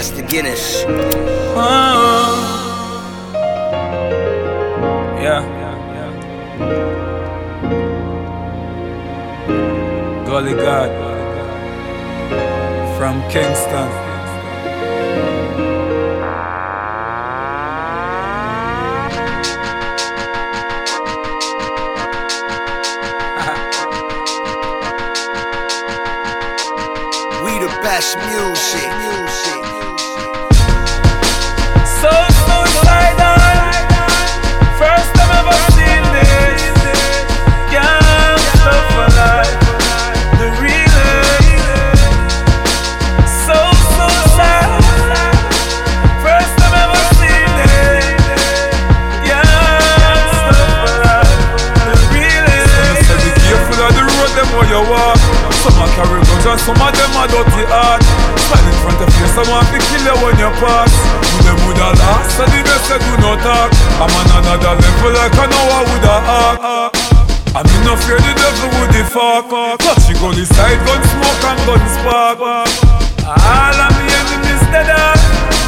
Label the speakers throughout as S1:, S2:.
S1: Master Guinness.
S2: Yeah. Gully God from Kingston.
S1: We the best music.
S2: So suicidal. First time ever seen this. Gangsta for life. The realest. So suicidal. First time ever seen this. Gangsta for life. The realest. So be careful of the road them where you walk. Some a carry guns and some of them a dirty heart. Stand in front of you, someone fi kill you when you pass. You them woulda lost, so the best say do not talk. I'm on another level like I know I woulda act. I'm not fear the devil would the fuck. Touch you go the side, gun smoke and gun spark. All of me enemies dead up.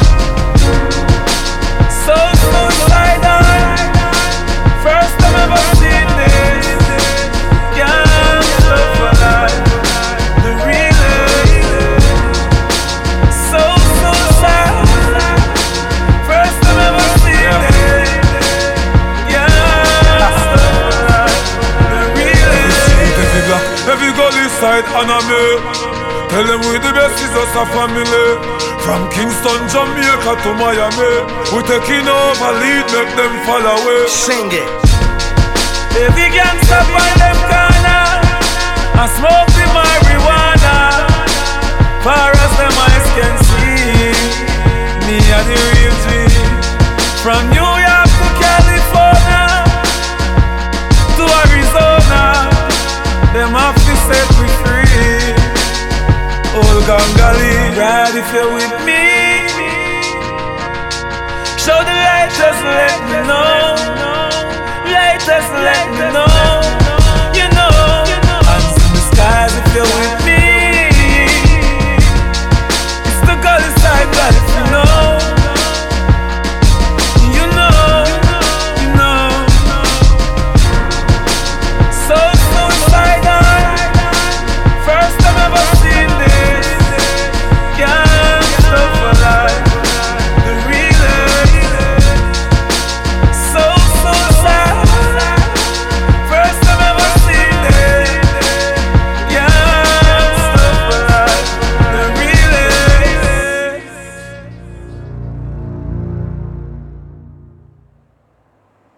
S2: So suicidal. First time ever seen this. Gangsta for life. The realest. So suicidal. First time ever seen this. Gangsta for life. The realest. Every gully side and a me. Tell them we the best is us a family. From Kingston, Jamaica to Miami. We taking over lead, make them fall away.
S1: Sing it.
S2: Every gangsta find them corner and smoke the marijuana. Far as them eyes can see, me and the real G. From New York to California to Arizona, them have to set me free. Old Gangali, ride if you're with me. Show the light, just let me know. Light, just let me